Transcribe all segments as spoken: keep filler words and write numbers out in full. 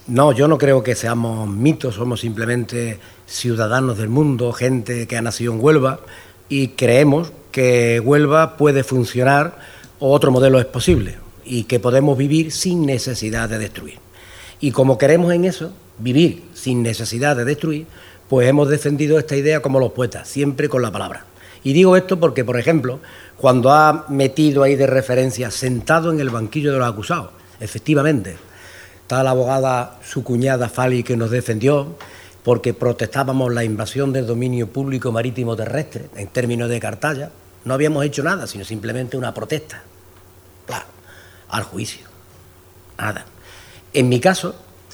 No, yo no creo que seamos mitos, somos simplemente ciudadanos del mundo, gente que ha nacido en Huelva y creemos que Huelva puede funcionar o otro modelo es posible y que podemos vivir sin necesidad de destruir. Y como queremos en eso, vivir sin necesidad de destruir, pues hemos defendido esta idea como los poetas, siempre con la palabra. Y digo esto porque, por ejemplo, cuando ha metido ahí de referencia sentado en el banquillo de los acusados, efectivamente, está la abogada, su cuñada Fali, que nos defendió porque protestábamos la invasión del dominio público marítimo terrestre en términos de Cartaya. No habíamos hecho nada, sino simplemente una protesta. Claro, al juicio. Nada. En mi caso,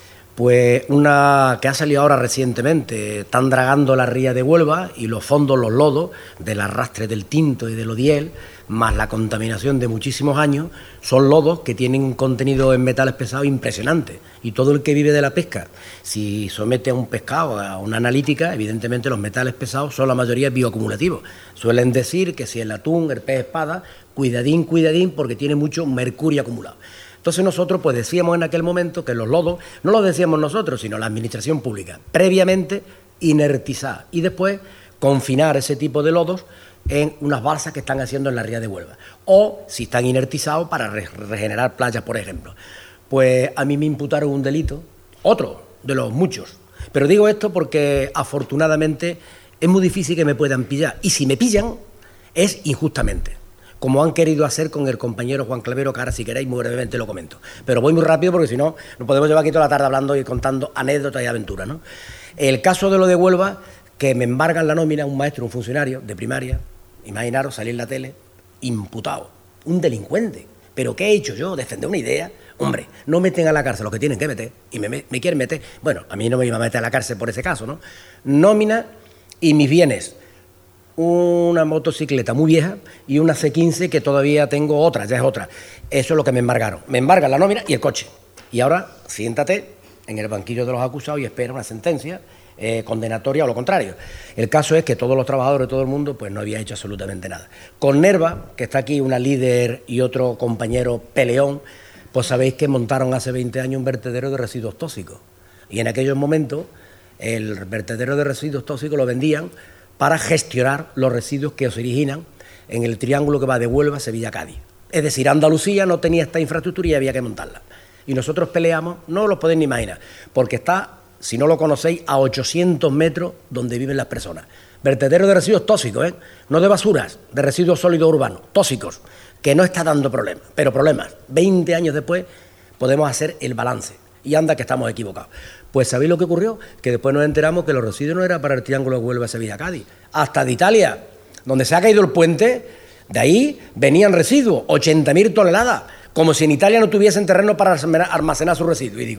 pues una que ha salido ahora recientemente, están dragando la ría de Huelva y los fondos, los lodos, del arrastre del Tinto y del Odiel, más la contaminación de muchísimos años, son lodos que tienen un contenido en metales pesados impresionante. Y todo el que vive de la pesca, si somete a un pescado a una analítica, evidentemente los metales pesados son la mayoría bioacumulativos. Suelen decir que si el atún, el pez espada, cuidadín, cuidadín, porque tiene mucho mercurio acumulado. Entonces nosotros pues decíamos en aquel momento que los lodos, no lo decíamos nosotros, sino la administración pública, previamente inertizar y después confinar ese tipo de lodos en unas balsas que están haciendo en la ría de Huelva. O si están inertizados para re regenerar playas, por ejemplo. Pues a mí me imputaron un delito, otro de los muchos. Pero digo esto porque afortunadamente es muy difícil que me puedan pillar. Y si me pillan es injustamente, como han querido hacer con el compañero Juan Clavero, que ahora si queréis muy brevemente lo comento. Pero voy muy rápido porque si no, nos podemos llevar aquí toda la tarde hablando y contando anécdotas y aventuras, ¿no? El caso de lo de Huelva, que me embargan la nómina un maestro, un funcionario de primaria, imaginaros salir en la tele, imputado, un delincuente. ¿Pero qué he hecho yo? ¿Defender una idea? Hombre, no meten a la cárcel lo que tienen que meter y me, me, me quieren meter. Bueno, a mí no me iba a meter a la cárcel por ese caso, ¿no? Nómina y mis bienes. Una motocicleta muy vieja y una C quince que todavía tengo otra, ya es otra. Eso es lo que me embargaron. Me embargan la nómina y el coche. Y ahora siéntate en el banquillo de los acusados y espera una sentencia eh, condenatoria o lo contrario. El caso es que todos los trabajadores, todo el mundo, pues no había hecho absolutamente nada. Con Nerva, que está aquí una líder y otro compañero peleón, pues sabéis que montaron hace veinte años un vertedero de residuos tóxicos. Y en aquellos momentos el vertedero de residuos tóxicos lo vendían para gestionar los residuos que se originan en el triángulo que va de Huelva a Sevilla-Cádiz. Es decir, Andalucía no tenía esta infraestructura y había que montarla. Y nosotros peleamos, no lo podéis ni imaginar, porque está, si no lo conocéis, a ochocientos metros donde viven las personas. Vertedero de residuos tóxicos, ¿eh? No de basuras, de residuos sólidos urbanos, tóxicos, que no está dando problemas, pero problemas. veinte años después podemos hacer el balance. Y anda que estamos equivocados. Pues ¿sabéis lo que ocurrió? Que después nos enteramos que los residuos no eran para el triángulo de Huelva, Sevilla, Cádiz. Hasta de Italia, donde se ha caído el puente, de ahí venían residuos, ochenta mil toneladas, como si en Italia no tuviesen terreno para almacenar sus residuos. Y digo,